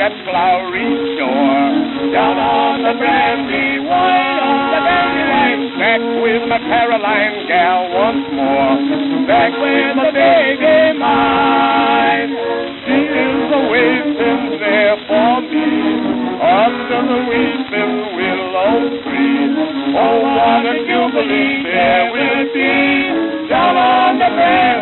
that flowery shore. Down on the Brandywine, back with my Caroline gal once more. Back with the baby mine. She is awaiting there for me under the weeping willow tree. Oh, what a jubilee there will be down on the Brandywine.